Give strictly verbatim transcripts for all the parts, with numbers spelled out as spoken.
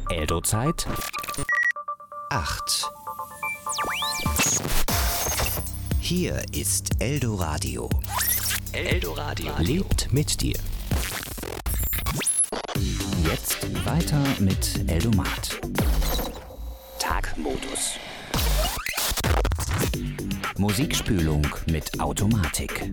Eldo-Zeit acht. Hier ist Eldoradio. Eldoradio lebt mit dir. Jetzt weiter mit Eldomat. Tagmodus. Musikspülung mit Automatik.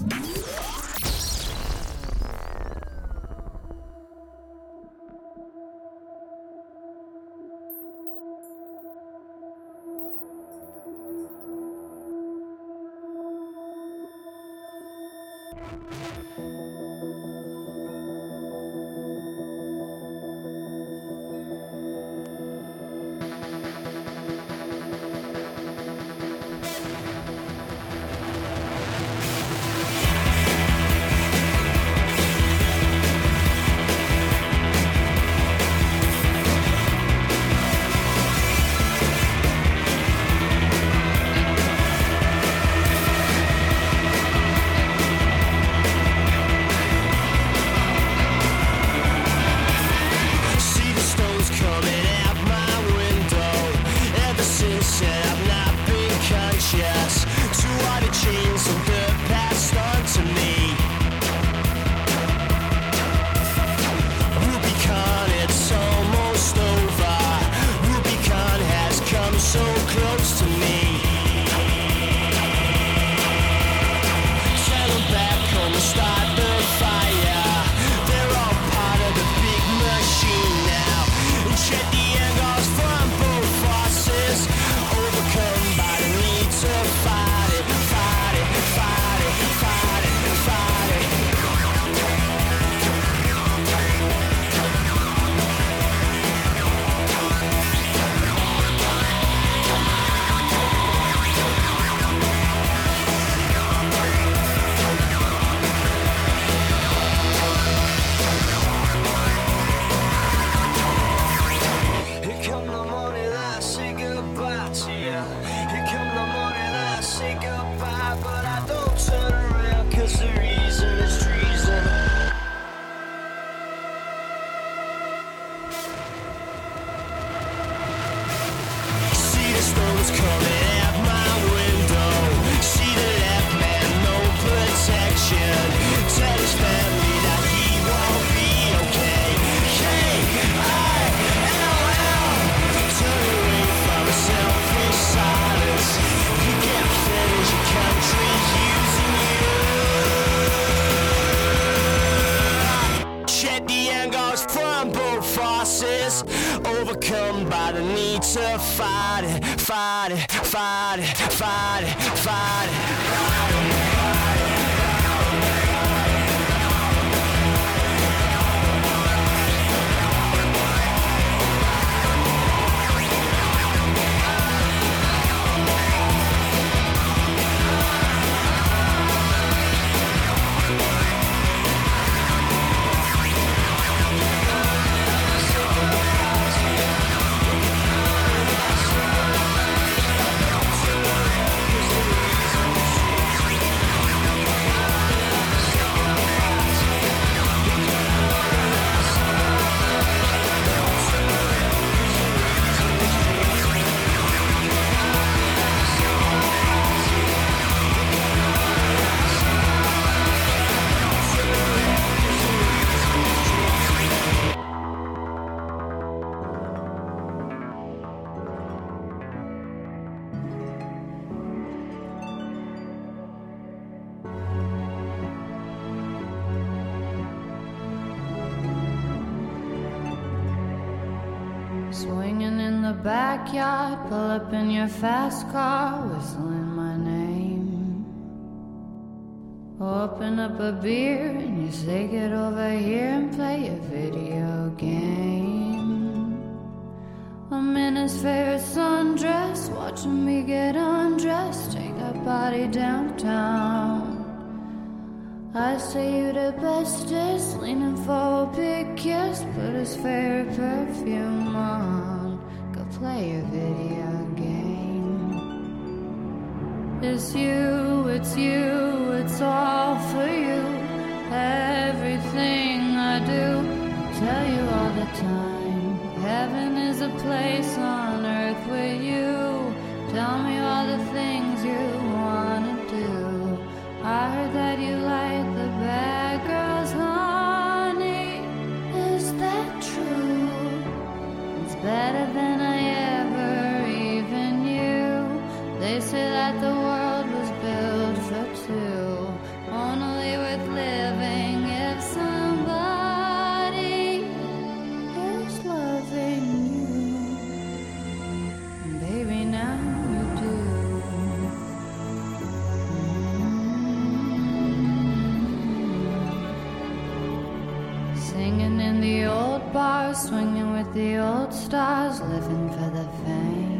Overcome by the need to fight it, fight it, fight it, fight it, fight it. Swinging in the backyard, pull up in your fast car, whistling my name. Open up a beer and you say get over here and play a video game. I'm in his favorite sundress, watching me get undressed, take that body downtown. I say you the bestest, leaning for a big kiss, put his favorite perfume on, go play a video game. It's you, it's you, it's all for you. Everything I do, tell you all the time. Heaven is a place on earth with you. Tell me all the things you wanna do. I heard that you like the bad girls, honey. Is that true? It's better than I ever even knew. They say that the world was built for two, only worth living if somebody is loving you. Baby, now you do. Mm-hmm. Singing in the old bars, swinging with the old stars, living for the fame.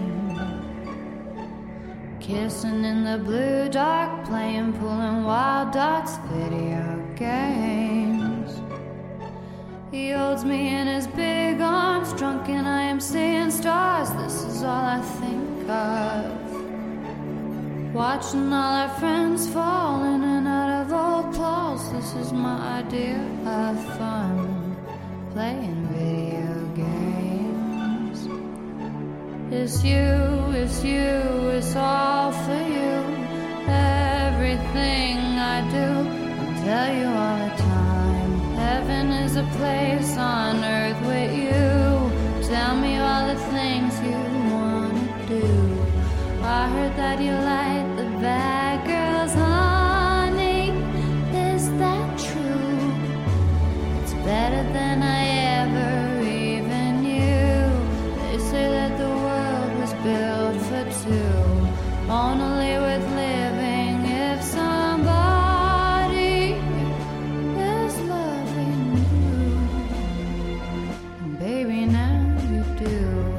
Kissing in the blue dark, playing, pulling wild dots, video games. He holds me in his big arms, drunk and I am seeing stars. This is all I think of. Watching all our friends fall in and out of old clothes. This is my idea of fun, playing video games. It's you, it's you, it's all for you. Everything I do, I'll tell you all the time. Heaven is a place on earth with you. Tell me all the things you wanna do. I heard that you like the bad girls, honey. Is that true? It's better than I ever even knew. They say that the world was built for two, only worth living if somebody is loving you. And baby, now you do.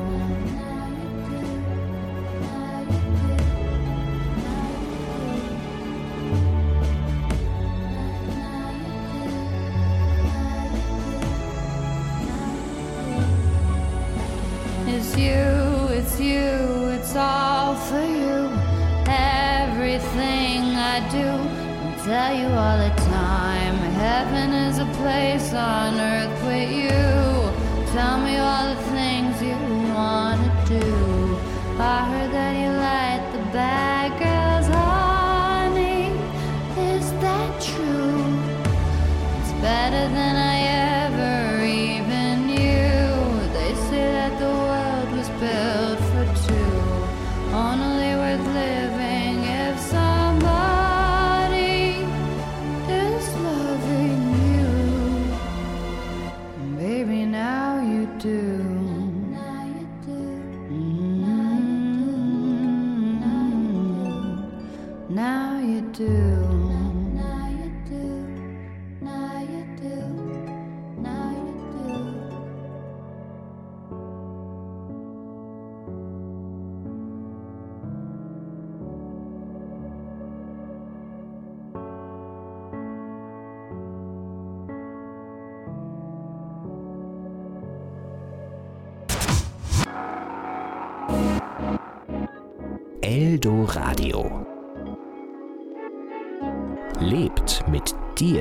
It's you, it's you, it's all for you. Everything I do, I'll tell you all the time. Heaven is a place on earth with you. Tell me all the things you wanna do. I heard that you like the bad girls, honey. Is that true? It's better than I ever even knew. They say that the world was built for two, only worth living if somebody is loving you. And baby, now you do. Now you do. Mm-hmm. Now you do. Now you do. Now you do. Now you do. Eldoradio. Lebt mit dir.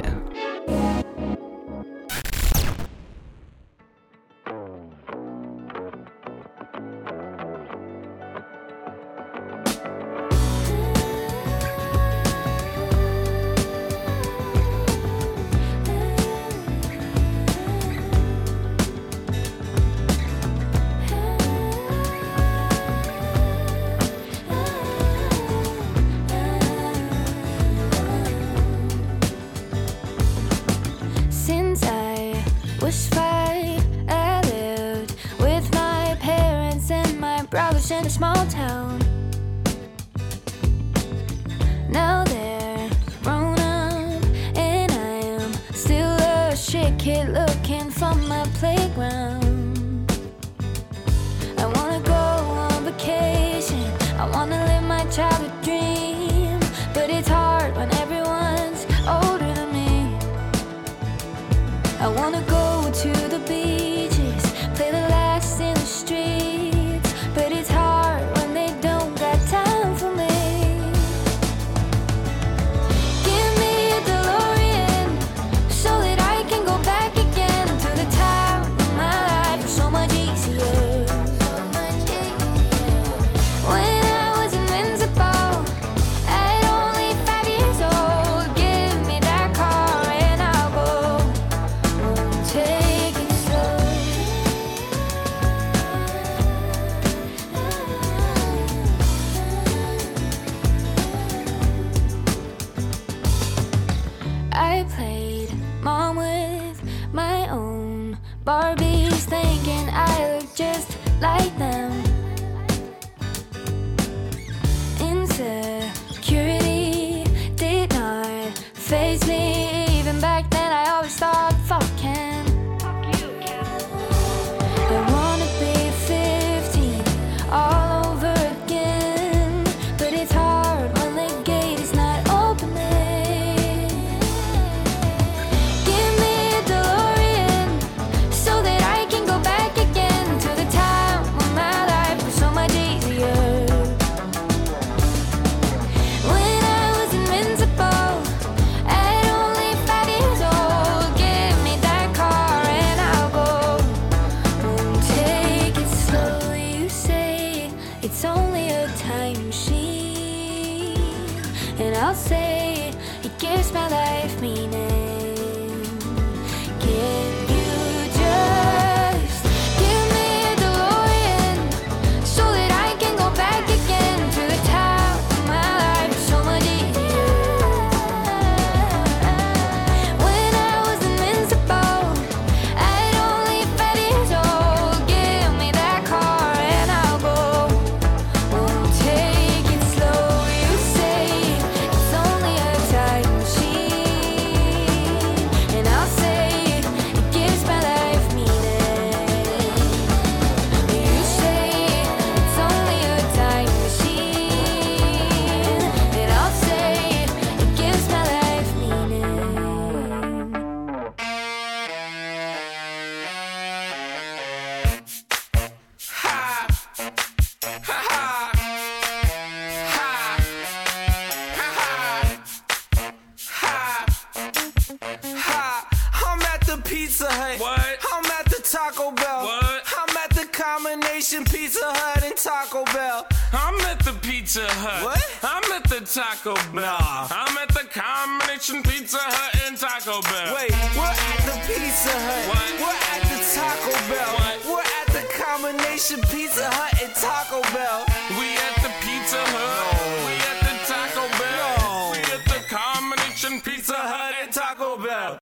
What? I'm at the combination Pizza Hut and Taco Bell. I'm at the Pizza Hut. What? I'm at the Taco Bell. Nah. I'm at the combination Pizza Hut and Taco Bell. Wait, we're at the Pizza Hut. What? We're at the Taco Bell. What? We're at the combination Pizza Hut and Taco Bell. We at the Pizza Hut. No. We at the Taco Bell. No. We at the combination Pizza Hut and Taco Bell.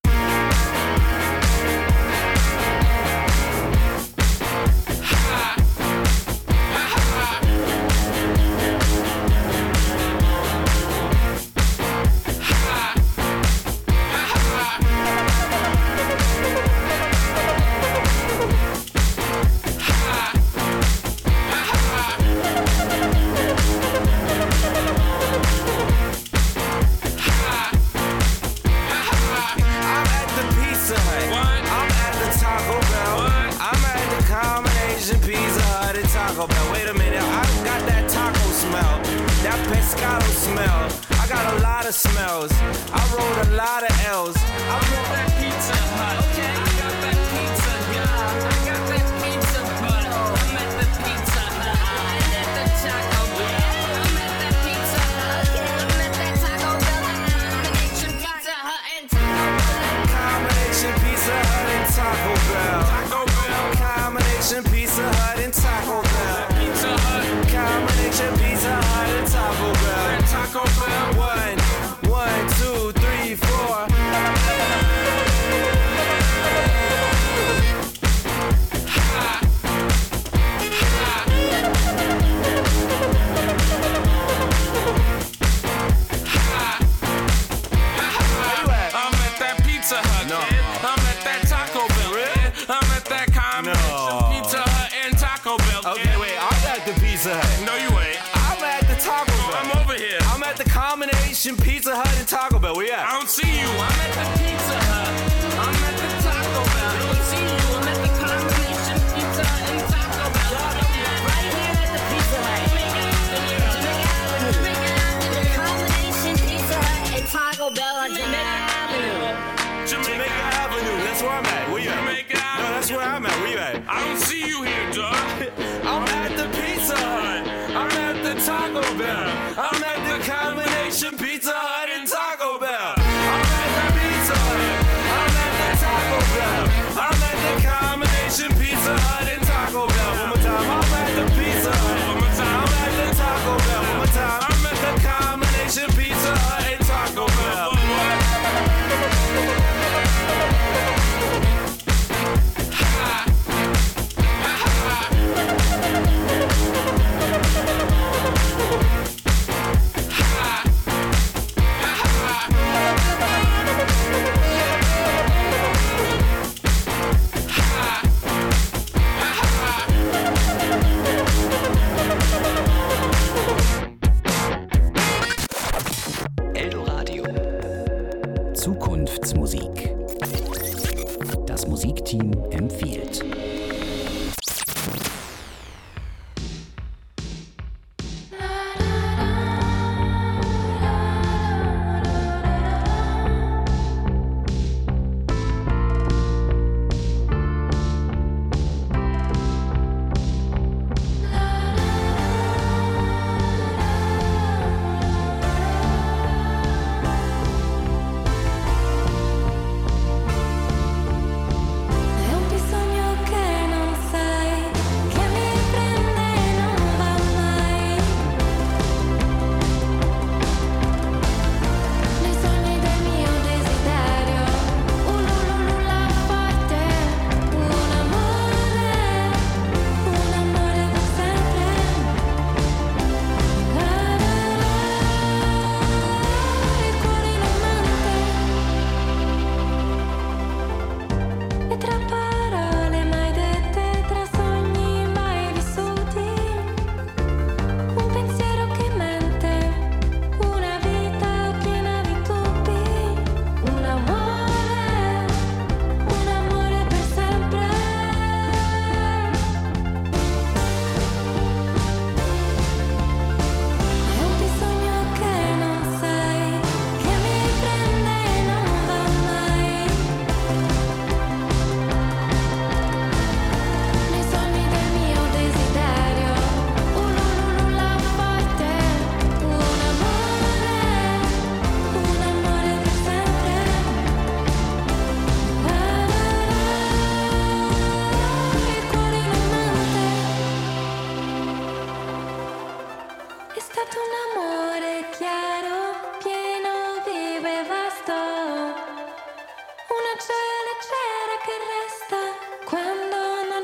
Wait a minute, I got that taco smell, that pescado smell. I got a lot of smells. I wrote a lot of L's. I wrote that Pizza Hut. Okay, I got that pizza, yeah. I got that pizza Hut. I'm at the Pizza Hut. I'm at the Taco Bell. I'm at that Pizza Hut. I'm at that Taco Bell. Combination Pizza Hut and Taco Bell. Combination Pizza Hut and Taco Bell. Taco Bell. Combination Pizza Hut and Taco Bell. Combination Pizza Hut and Taco Bell. And Taco Bell. One, one, two, three, four. I'm at that Pizza Hut. No. I'm at that Taco Bell. Really? I'm at that combination no. Pizza Hut and Taco Bell. Okay, wait. I'm at the Pizza Hut. No, you ain't. I'm at the Taco Bell. I'm over here. I'm at the combination Pizza Hut and Taco Bell. Where you at? I don't see you. I'm at the Pizza Hut. I'm at the Taco Bell. I don't see you. I'm at the combination Pizza Hut and Taco Bell. Right here at the Pizza Hut. Jamaica Avenue. The combination Pizza Hut and Taco Bell on Jamaica Avenue. Jamaica Avenue. That's where I'm at. Where you at? Jamaica Avenue. No, that's where I'm at. Where you at? I don't see you here, dog. I'm at the Pizza Hut. I'm at the Taco Bell. I'm at the combination Pizza Hut and Taco Bell. I'm at the Pizza Hut. I'm at the Taco Bell. I'm at the combination Pizza Hut and Taco Bell. One more time. I'm at the Pizza Hut. One more time. I'm at the Taco Bell. One more time. I'm at the combination Pizza Hut and Taco Bell.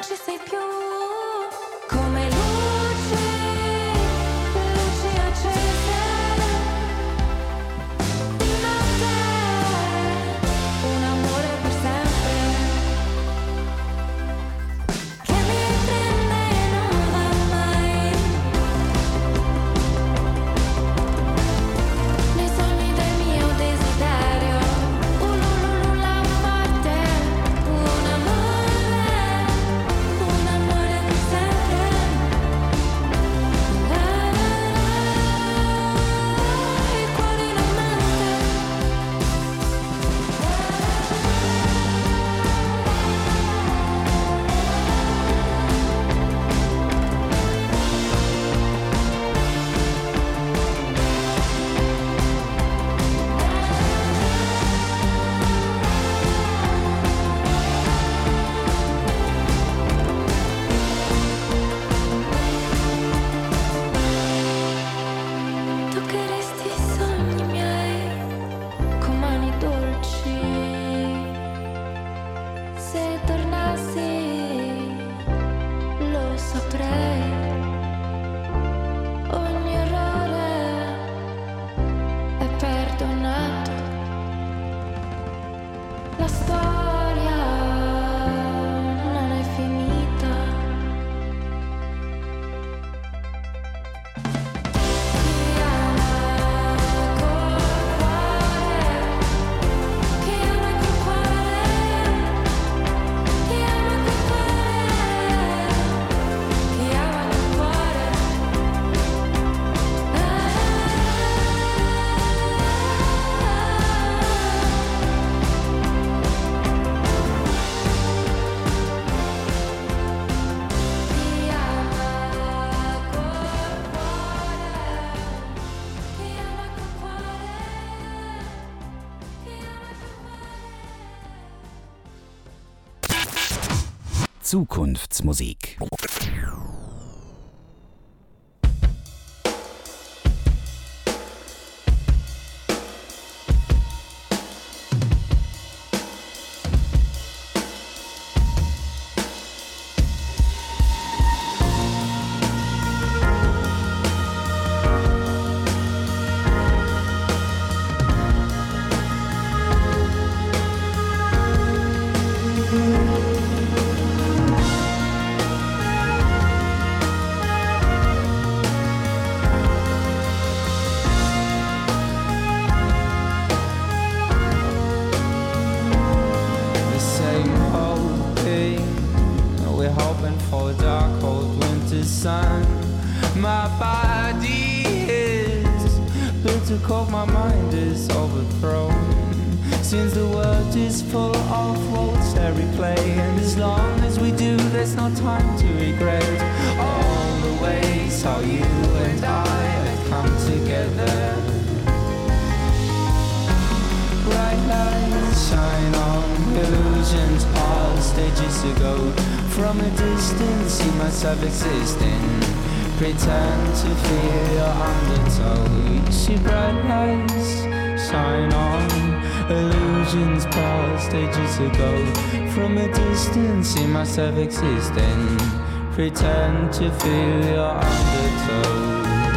ci sei più. Come luci, luci accese di notte, un amore per sempre che mi prende e non va mai. Nei sogni del mio desiderio, ululula forte, un amore, un amore per sempre. La, la, la, il cuore non mente. Toccheresti i sogni miei con mani dolci. Se tornassi lo saprei. Ogni errore è perdonato. La storia non è finita. Chi ama col cuore, chi ama col cuore, chi ama col cuore, chi ama col cuore. Ah, chi ama col cuore, chi ama col cuore, chi ama col cuore. Zukunftsmusik. The same hoping, we're hoping for a dark cold winter sun. My body is built to cope, my mind is overthrown. Since the world is full of roles that replay, and as long as we do, there's no time to regret all the ways how you and I have come together. Bright lights shine on illusions past ages ago. From a distance, see myself existing. Pretend to feel your undertow. You see bright lights shine on illusions past ages ago. From a distance, see myself existing. Pretend to feel your undertow.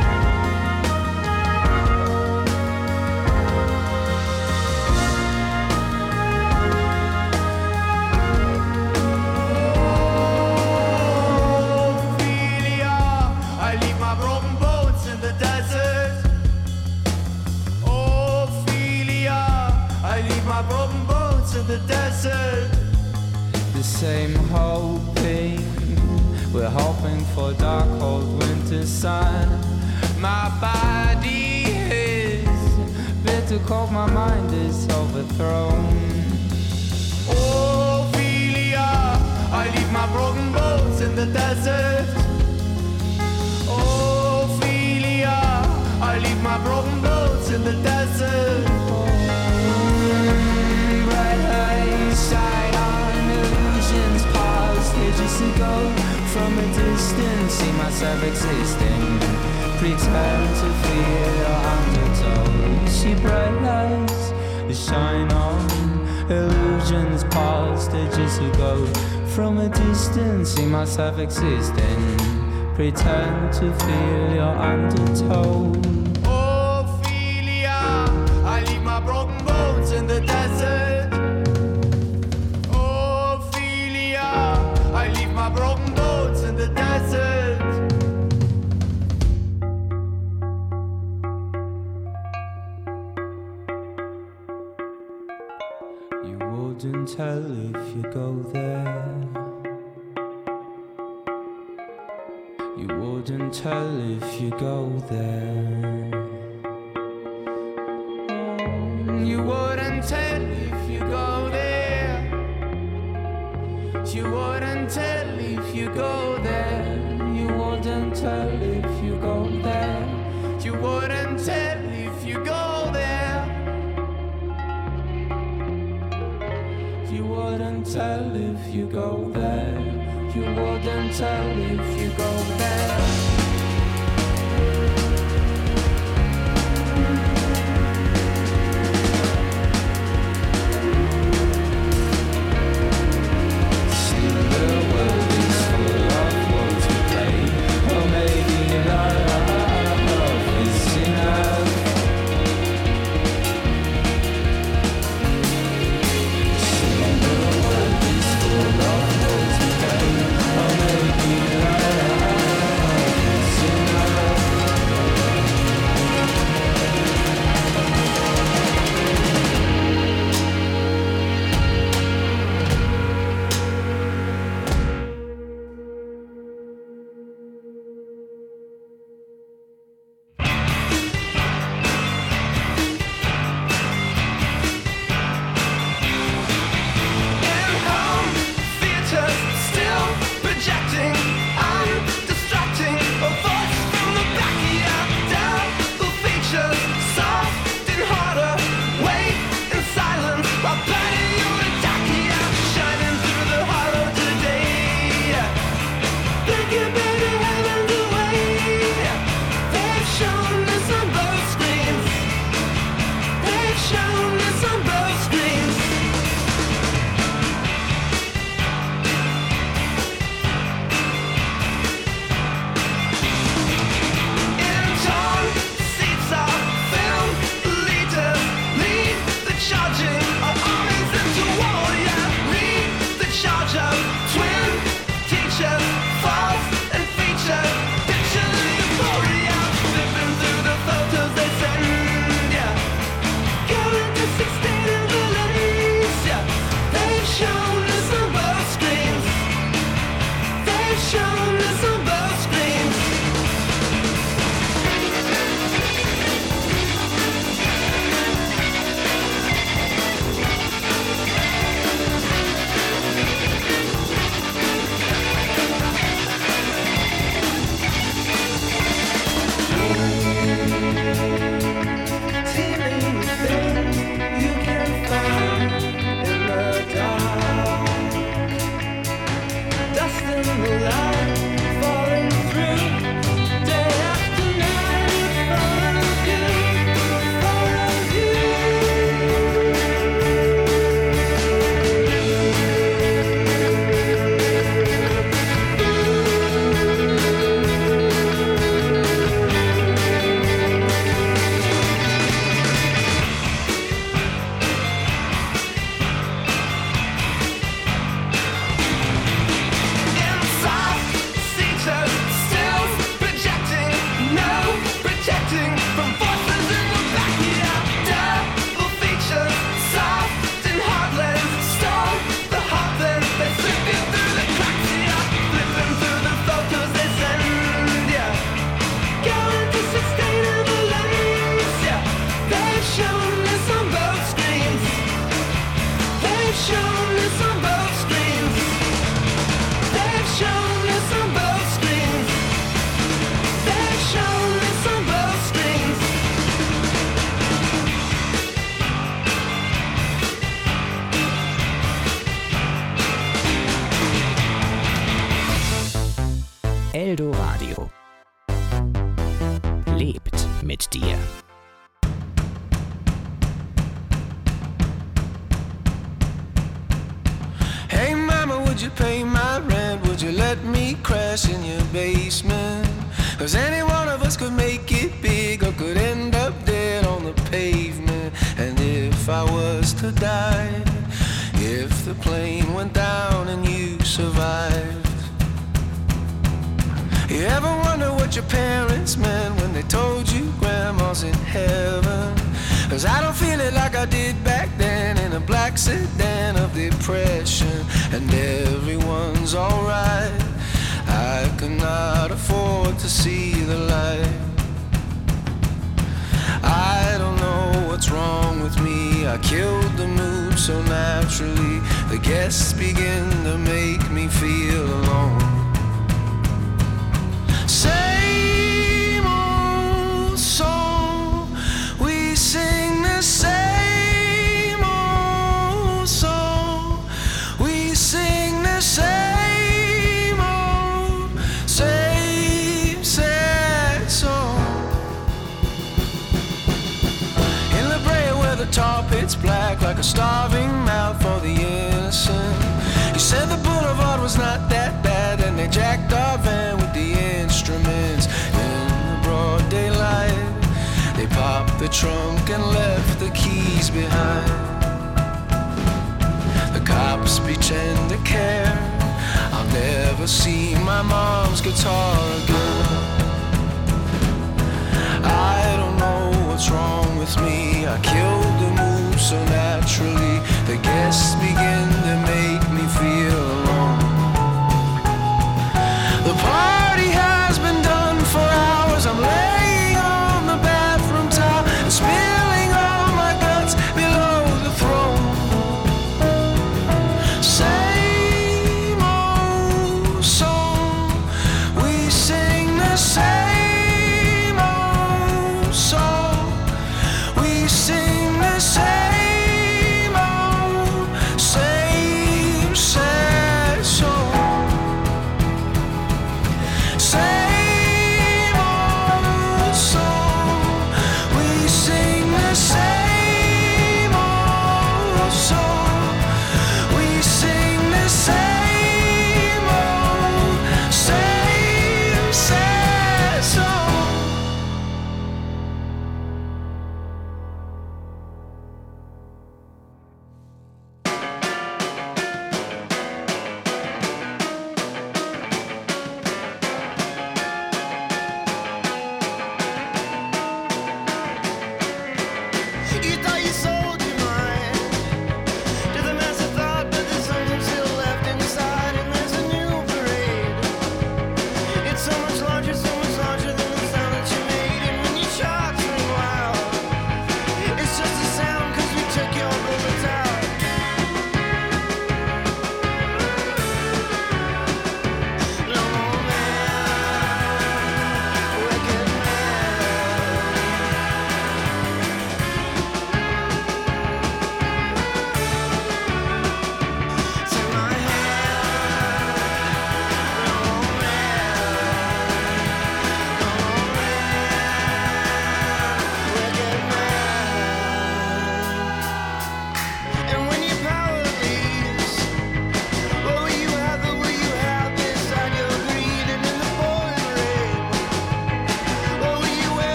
I leave my broken boats in the desert. Ophelia, I leave my broken boats in the desert. The same hoping, we're hoping for dark cold winter sun. My body is built to cope, my mind is overthrown. Ophelia, I leave my broken boats in the desert. Ophelia, I leave my broken boats in the desert. Bright lights shine on illusions past ages ago. From a distance, see myself existing. Pretend to feel your undertow. See bright lights shine on illusions past ages ago. From a distance, see myself existing. Pretend to feel your undertow. Ophelia, I leave my broken bones in the desert. Ophelia, I leave my broken bones in the desert. You wouldn't tell if you go there. You wouldn't tell if you go there. Oh, you wouldn't tell if you go there. You wouldn't tell if you go there. You wouldn't tell if you go there. You wouldn't tell if you go there. You wouldn't tell if you go there. You wouldn't tell if you go there. Still the world is full of what to play. Or maybe love is enough. Still the world is full of what to play. Or maybe love is enough. In home theaters, still projecting, I'm distracting. A voice from the back of your double features, soft and harder. Wait in silence while planning your attack. Yeah, shining through the hollow today. Thinking better heaven's away. They've shown us on both screens. They've shown us on both screens. In torn seats of film, leaders lead the charging of armies into war. Yeah, lead the charge of twin teachers, false and featured. Picture the euphoria, flipping through the photos they send. Yeah, going to sustainable lens. Yeah, they've shown us on both screens. They've shown us on both screens. Teeming with things you can find in the dark. Dust in the light falling through. Day after night it follows you, follows you. In soft seaters, still projecting, no protecting from forces in the back. Yeah, double features, soft and hard lens, stole the hot lens. They slip you through the cracks. Yeah, flipping through the photos they send. Yeah, going to sustainable lens. Yeah, they've shown us on both screens. They've shown us on both screens. They've shown us on both screens. They've shown us on both screens. Eldoradio. Lebt. mit dir. would you pay my rent? Would you let me crash in your basement? Cause any one of us could make it big or could end up dead on the pavement. And if I was to die, if the plane went down and you survived, you ever wonder what your parents meant when they told you grandma's in heaven? Cause I don't feel it like I did back then in a black sedan of depression. And everyone's alright, I cannot afford to see the light. I don't know what's wrong with me, I killed the mood so naturally. The guests begin to make me feel alone. Same old song, we sing the same old song, we sing the same old, same sad song. In La Brea where the tar pit's black like a starving mouth for the innocent, you said the boulevard was not that bad, and they jacked our van with the instruments. In the broad daylight, they popped the trunk and left the keys behind. The cops pretend to care, I'll never see my mom's guitar again. I don't know what's wrong with me, I killed the mood so naturally. The guests begin to make me feel alone. The party has been done for hours, I'm laying on the bathroom towel and spilling all my guts below the throne. Same old song, we sing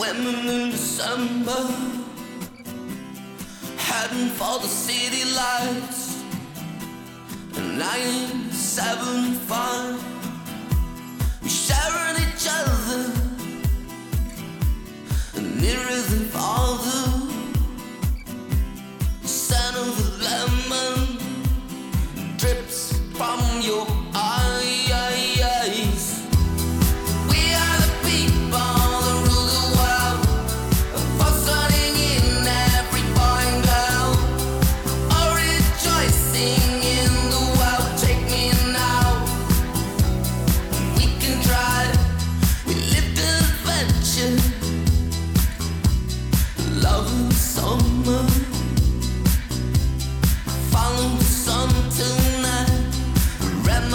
swimming in December, heading for the city lights. nineteen seventy-five, we sharing each other nearer than farther. The scent of the lemon drips from your eyes. We are the people that rule the world, for sunning in every boy and girl, all rejoicing in the world. Take me now, we can try. We lived an adventure, love in summer, follow the sun tonight. Ran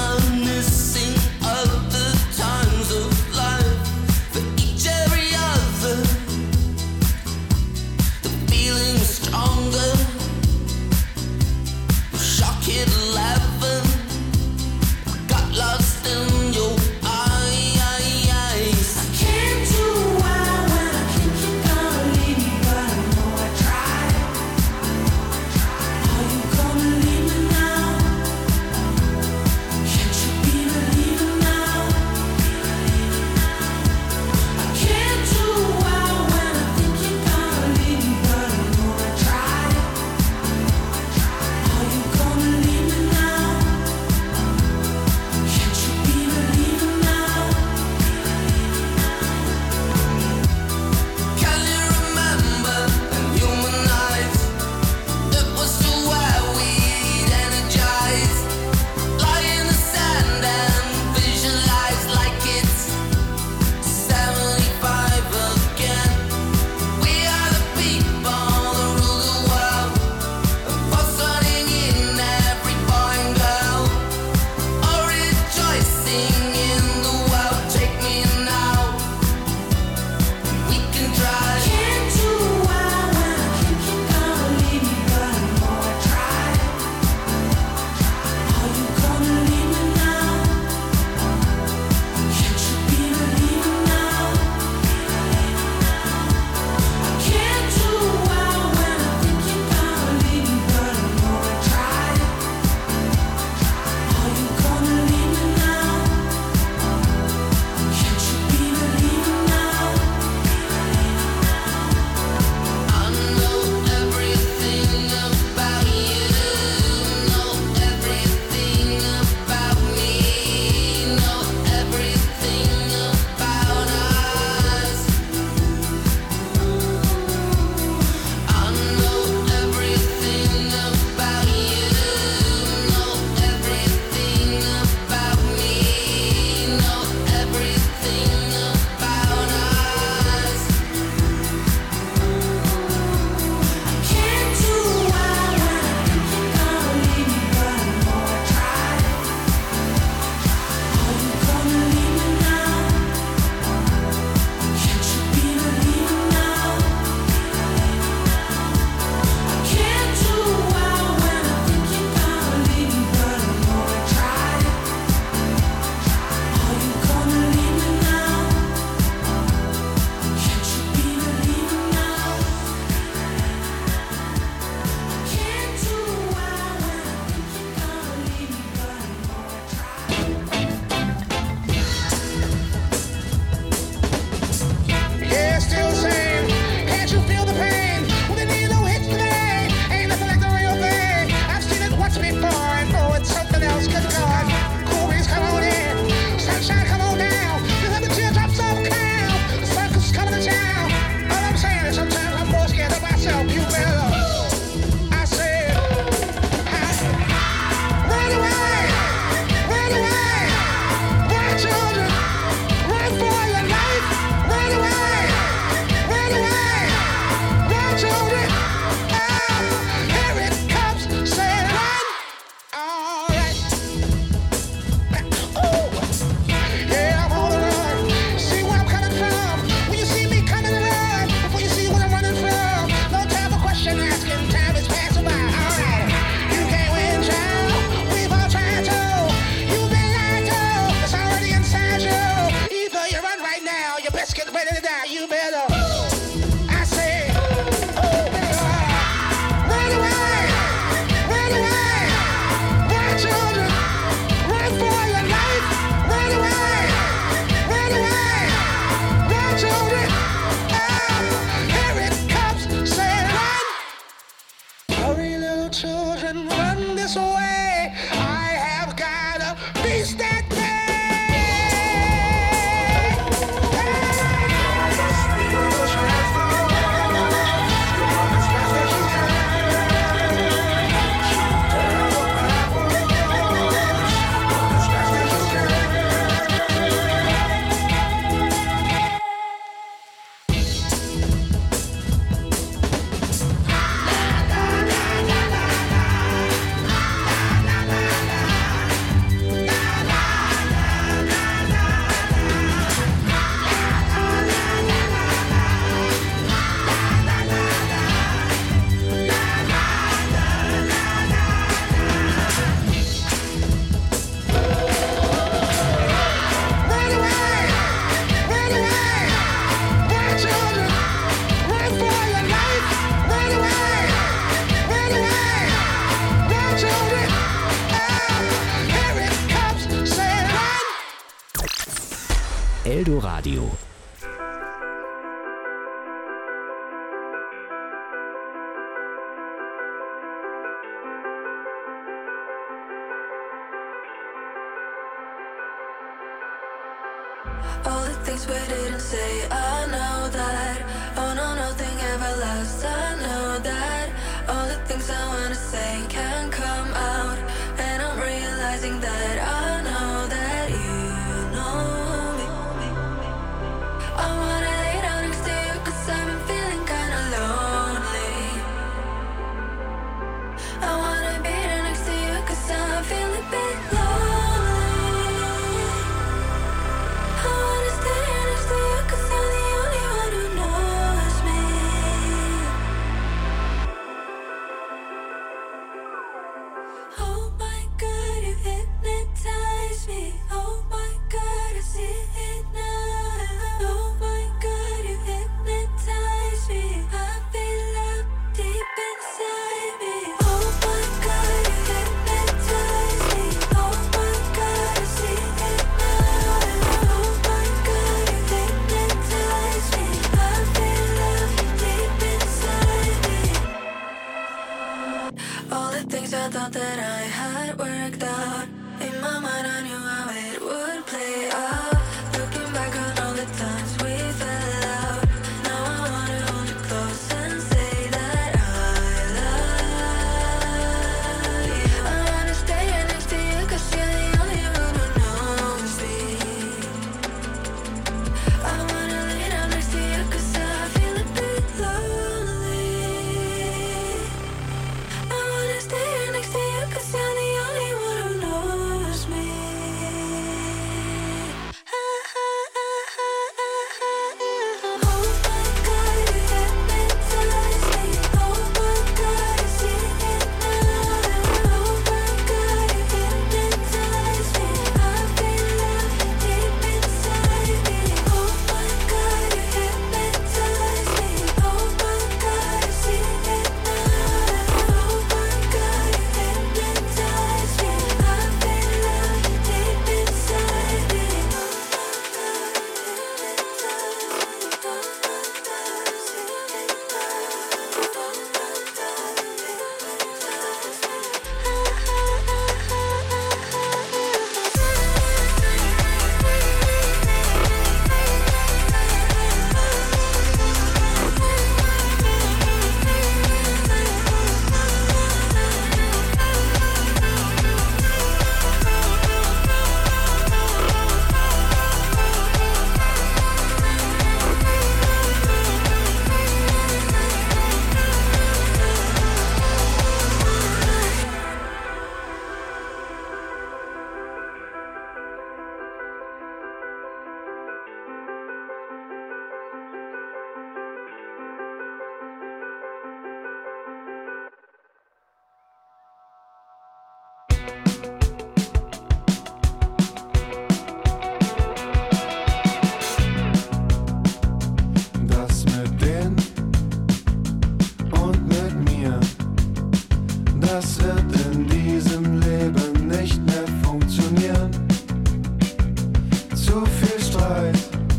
little children, run this way. I have got a beast that Eldoradio. All the things we didn't say, I know that. Oh no, nothing ever lasts, I know that. All the things I wanna say can't come out, and I'm realizing that I know that you know me. I wanna lay down next to you, cause I've been feeling kinda lonely. I wanna be there next to you, cause I'm feeling a bit lonely. I wanna stay next to you, cause you're the only one who knows me. Oh my God, you hypnotize me. Oh my God, I see it now. Oh my God, you hypnotize me. I feel love deep inside me. Oh my God, you hypnotize me. Oh my God, I see it now. Oh my God, you hypnotize me. I feel love deep inside me. All the things I thought that I had worked out, in my mind I knew how it would play out. Looking back on all the times we fell out, now I wanna hold you close and say that I love you. I wanna stay right next to you, cause you're the only one who knows me. I wanna lay down next to you, cause I feel a bit lonely. I wanna stay right next to you, cause you're the only one who knows me. Oh my God, you hypnotize me. Oh my God, I see it now. Oh my God, you hypnotize me. I feel love deep inside me. Oh my God, you hypnotize me. Oh my God, I see it now. Oh my God, you hypnotize me. I feel love deep inside me. Das mit denen und mit mir, das wird in diesem Leben nicht mehr funktionieren. Zu viel Streit,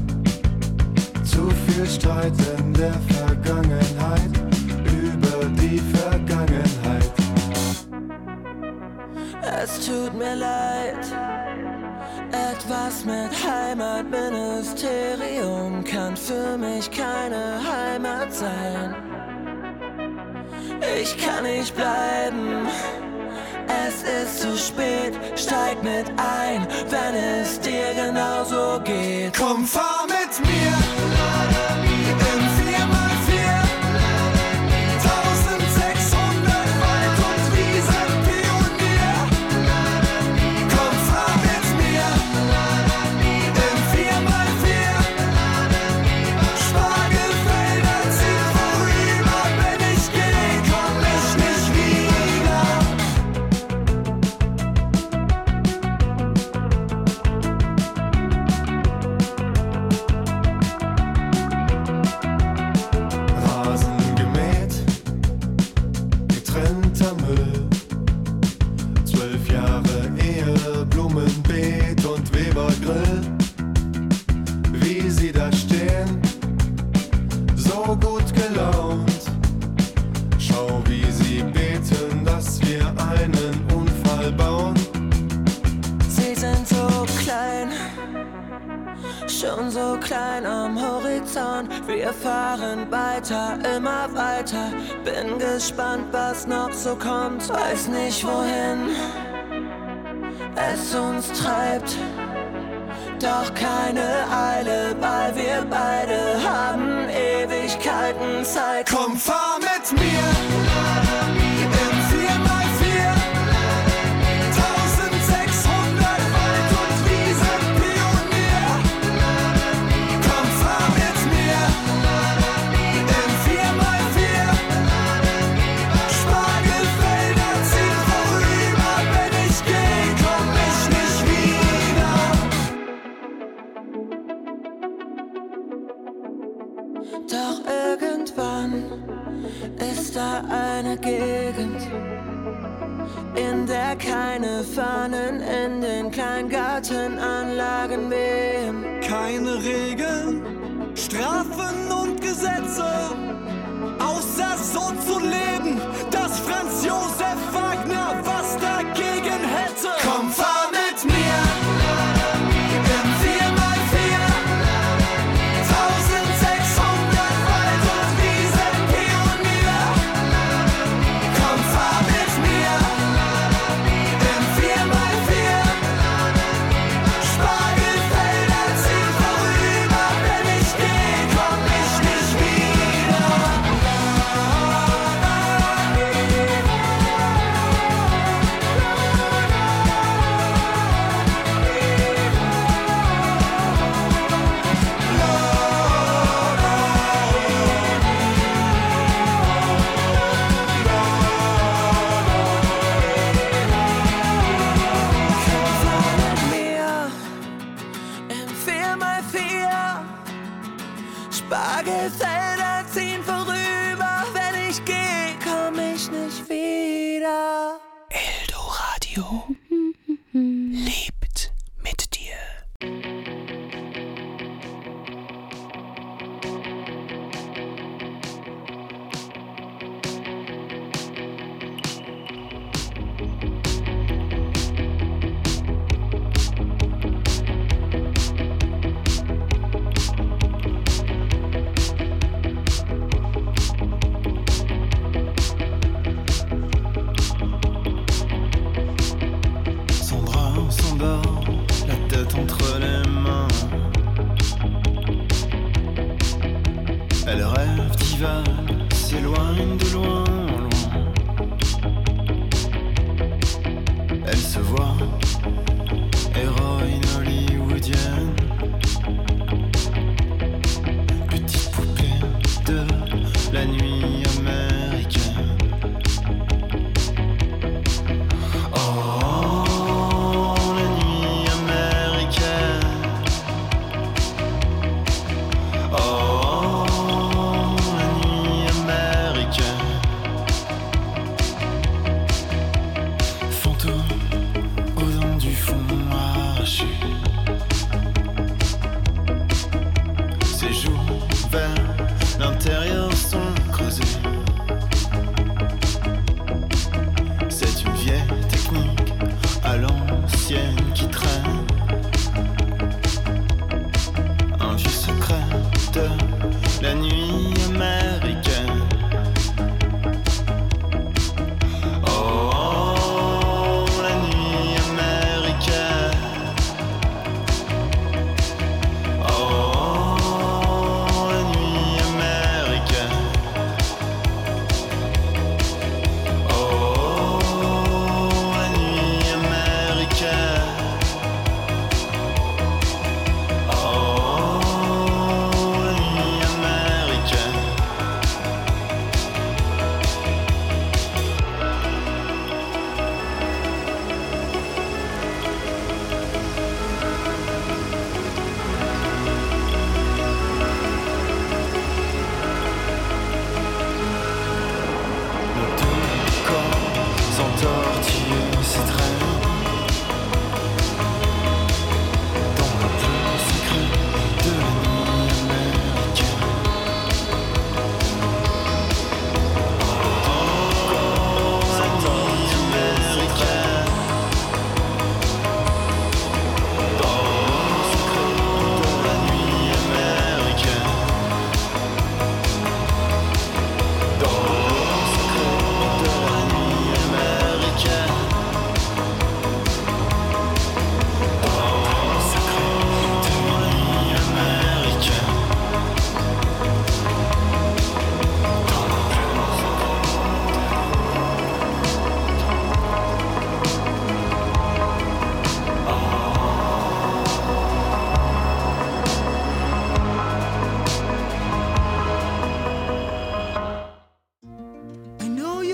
zu viel Streit in der Vergangenheit, über die Vergangenheit. Heimatministerium kann für mich keine Heimat sein. Ich kann nicht bleiben, es ist zu spät, steig mit ein, wenn es dir genauso geht. Komm, fahr mit mir im vier mal vier, eintausendsechshundert Wald- und Wiesenpionier. Komm, fahr mit mir im vier mal vier, Spargelfelder ziehen vorüber, wenn ich geh, komm ich nicht wieder. Rasen gemäht, getrennter Müll, zwölf Jahre Ehe, Blumenbeet und Webergrill. Wie sie da stehen, so gut gelaunt. Schau, wie sie beten, dass wir einen Unfall bauen. Sie sind so klein, schon so klein am Horizont. Wir fahren weiter, immer weiter. Bin gespannt, was noch so kommt. Weiß nicht, wohin es uns treibt. Doch keine Eile, weil wir beide haben Ewigkeiten Zeit. Komm, fahr mit mir im vier mal vier, eintausendsechshundert Wald- und Wiesenpionier. Komm, fahr mit mir im vier mal vier, Spargelfelder ziehen vorüber, wenn ich geh, komm ich nicht wieder. Doch irgendwann ist da eine Gegend, in der keine Fahnen in den Kleingartenanlagen wehen. Keine Regeln, Strafen und Gesetze, außer so zu leben, dass Franz Josef Wagner was dagegen hätte. Komm, fahr mit mir im vier mal vier, eintausendsechshundert Wald- und Wiesenpionier. Komm, fahr mit mir im vier mal vier, Spargelfelder ziehen vorüber, wenn ich geh, komm ich nicht wieder. Mir im vier mal vier, Spargelfelder ziehen vorüber, wenn ich geh, komm ich nicht wieder. Eldoradio lebt mit dir.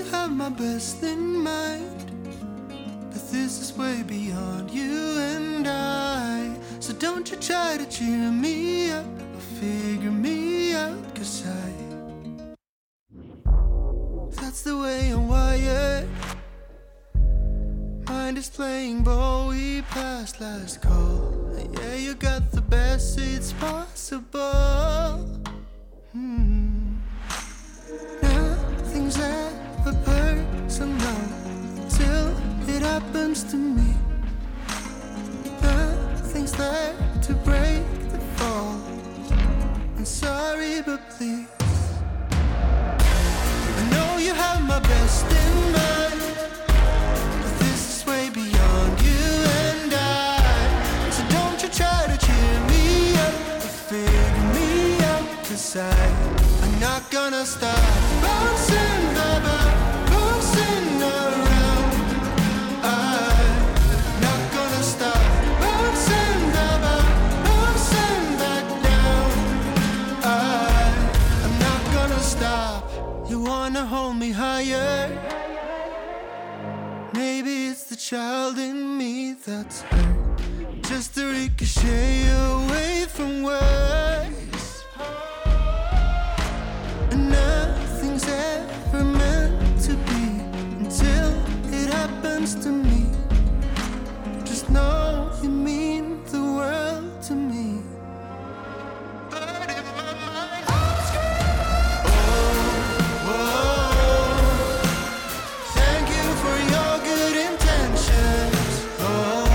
have my best in mind, but this is way beyond you and I. So don't you try to cheer me up or figure me out, 'cause I, that's the way I'm wired. Mind is playing ball, we passed last call. Yeah, you got the best seats possible. Hmm. Nothing's ever personal till it happens to me. Nothing's there to break the fall. I'm sorry, but please, I know you have my best in mind, but this is way beyond you and I. So don't you try to cheer me up or figure me out, 'cause I, I'm not gonna stop bouncing, baby, bouncing around. I'm not gonna stop bouncing, baby, bouncing back down. I, I'm not gonna stop. You wanna hold me higher? Maybe it's the child in me that's hurt, just a ricochet away from words. And nothing's ever meant to be until it happens to me. Just know you mean the world to me. But in my mind, I'm screaming, oh, oh, thank you for your good intentions. Oh,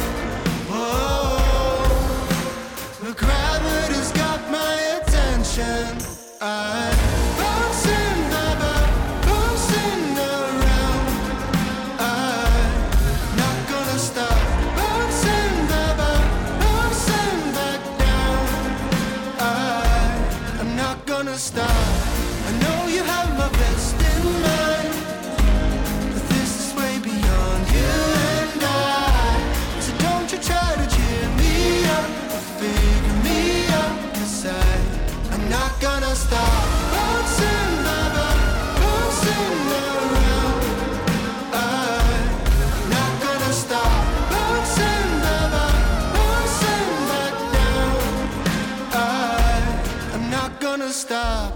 oh, the gravity's got my attention. I'm bouncing, baby, bouncing around. I'm not gonna stop bouncing, baby, bouncing back down. I, I'm not gonna stop. I know you have my best in mind, but this is way beyond you and I. So don't you try to cheer me up or figure me out, 'cause I, I'm not gonna stop bouncing, baby, bouncing around. I'm not gonna stop bouncing, baby, bouncing back down. I, I'm not gonna stop.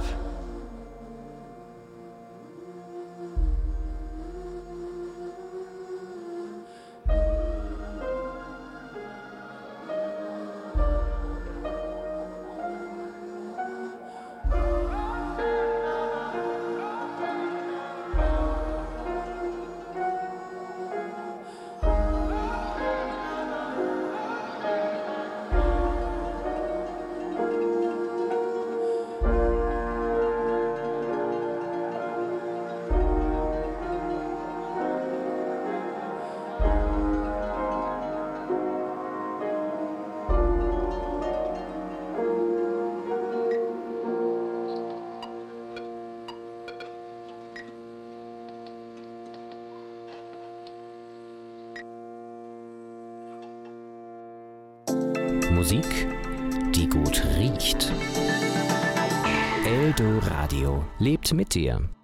Musik, die gut riecht. Eldo Radio lebt mit dir.